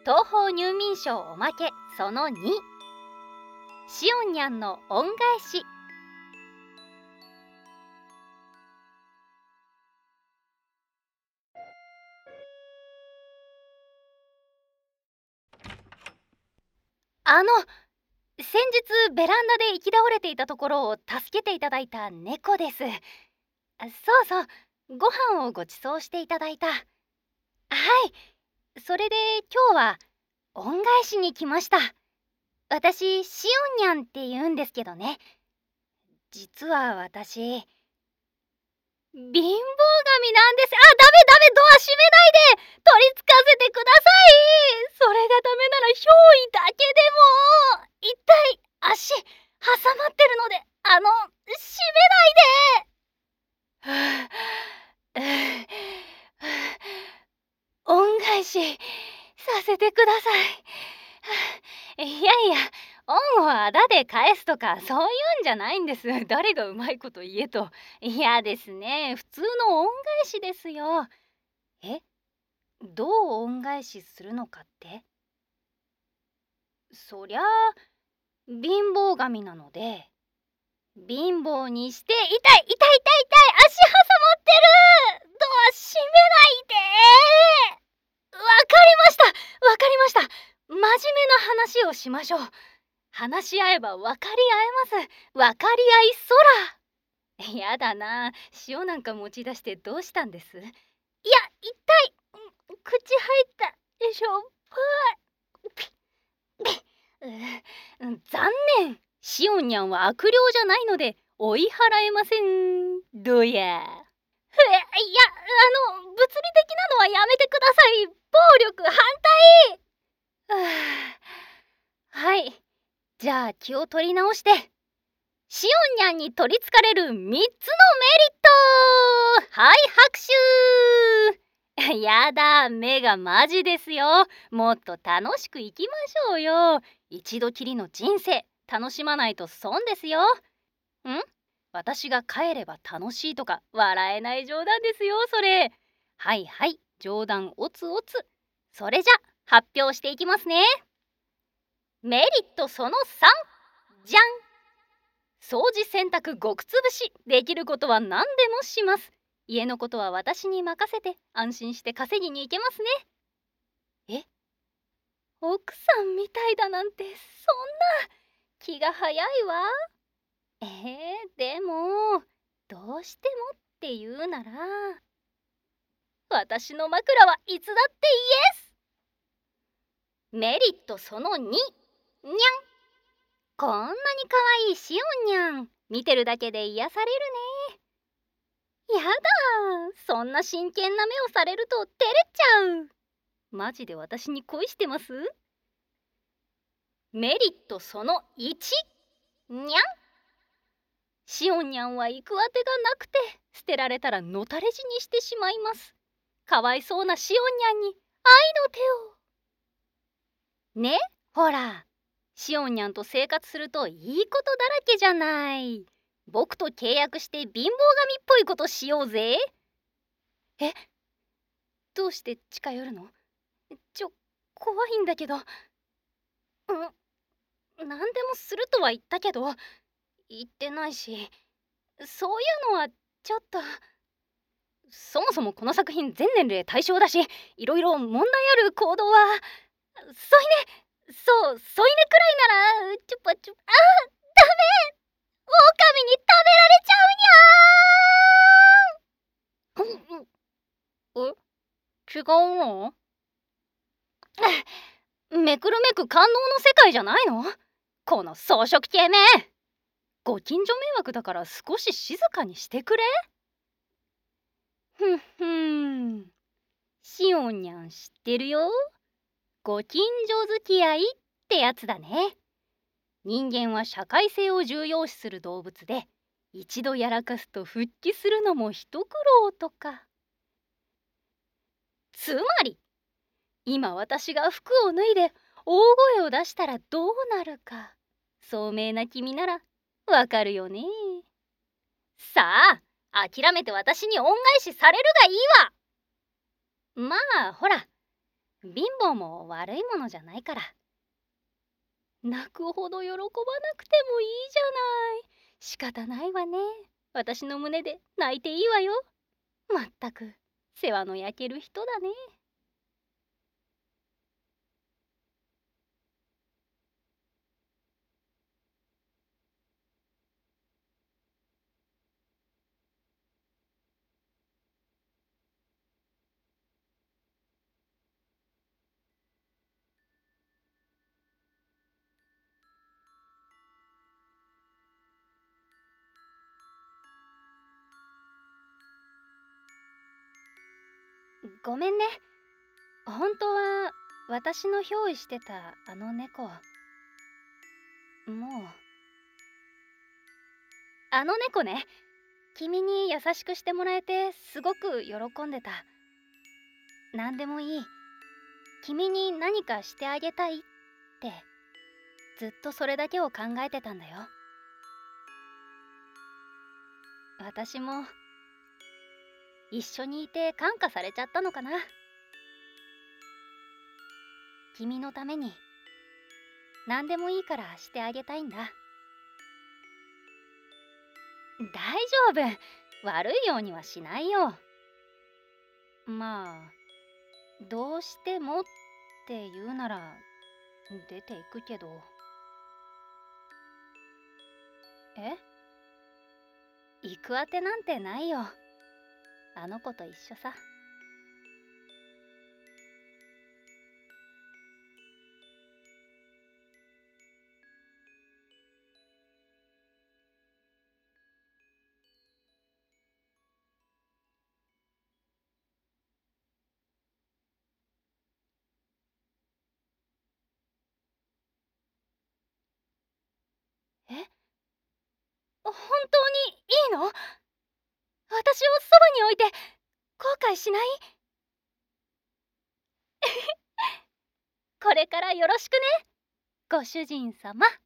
東方入眠賞おまけその2、しおんにゃんの恩返し。先日ベランダで行き倒れていたところを助けていただいた猫です。そうそう、ご飯をご馳走していただいた。はい、それで今日は恩返しに来ました。私、しおんにゃんって言うんですけどね。実は私、貧乏神なんです。ダメ、ドア閉めないで、取り付かせてください。それがダメなら憑依だけでも。痛い、足挟まってるので、閉めないで。恩返しさせてください。いや、恩をあだで返すとかそういうんじゃないんです。誰がうまいこと言えと。いやですね、普通の恩返しですよ。どう恩返しするのかって？そりゃあ貧乏神なので、貧乏にして。痛い、足挟まってる。ドア閉めないで。わかりました。真面目な話をしましょう。話し合えば分かり合えます。分かり合いそら。やだな、塩なんか持ち出してどうしたんです？いや、痛い。口入った。しょっぱい。残念。しおんにゃんは悪霊じゃないので追い払えません。どや。いや、物理的なのはやめてください。暴力反対。はい、じゃあ気を取り直して、しおんにゃんに取りつかれる3つのメリット。はい、拍手。やだ、目がマジですよ。もっと楽しくいきましょうよ。一度きりの人生、楽しまないと損ですよ。私が帰れば楽しいとか笑えない冗談ですよ、それ。はい、冗談おつおつ。それじゃ発表していきますね。メリットその3、じゃん。掃除洗濯ごくつぶし、できることは何でもします。家のことは私に任せて安心して稼ぎに行けますね。奥さんみたいだなんて、そんな気が早いわ。でもどうしてもって言うなら、私の枕はいつだってイエス。メリットその2、にゃん。こんなに可愛いしおんにゃん、見てるだけで癒されるね。やだ、そんな真剣な目をされると照れちゃう。マジで私に恋してます？メリットその1、にゃん。しおんにゃんは行くあてがなくて、捨てられたらのたれ死にしてしまいます。かわいそうなしおんにゃんに愛の手を。ね、ほら、しおんにゃんと生活するといいことだらけじゃない。僕と契約して貧乏神っぽいことしようぜ。どうして近寄るの？怖いんだけど。何でもするとは言ったけど、言ってないし、そういうのはちょっと。そもそもこの作品全年齢対象だし、いろいろ問題ある行動は。添い寝くらいならチュパチュ。ダメ、狼に食べられちゃうにゃー。違うの？めくるめく官能の世界じゃないの？この装飾系め。ご近所迷惑だから少し静かにしてくれ。しおんにゃん知ってるよ。ご近所付き合いってやつだね。人間は社会性を重要視する動物で、一度やらかすと復帰するのも一苦労とか。つまり今私が服を脱いで大声を出したらどうなるか、聡明な君ならわかるよね。さあ、諦めて私に恩返しされるがいいわ。まあほら、 貧乏も悪いものじゃないから。泣くほど喜ばなくてもいいじゃない。仕方ないわね。私の胸で泣いていいわよ。まったく世話の焼ける人だね。ごめんね。本当は私の憑依してたあの猫、もうあの猫ね、君に優しくしてもらえてすごく喜んでた。何でもいい、君に何かしてあげたいってずっとそれだけを考えてたんだよ。私も一緒にいて感化されちゃったのかな。君のために何でもいいからしてあげたいんだ。大丈夫、悪いようにはしないよ。まあどうしてもって言うなら出ていくけど。え、行くあてなんてないよ。あの子と一緒さ。え、本当にいいの？私をそばに置いて後悔しない？これからよろしくね、ご主人様。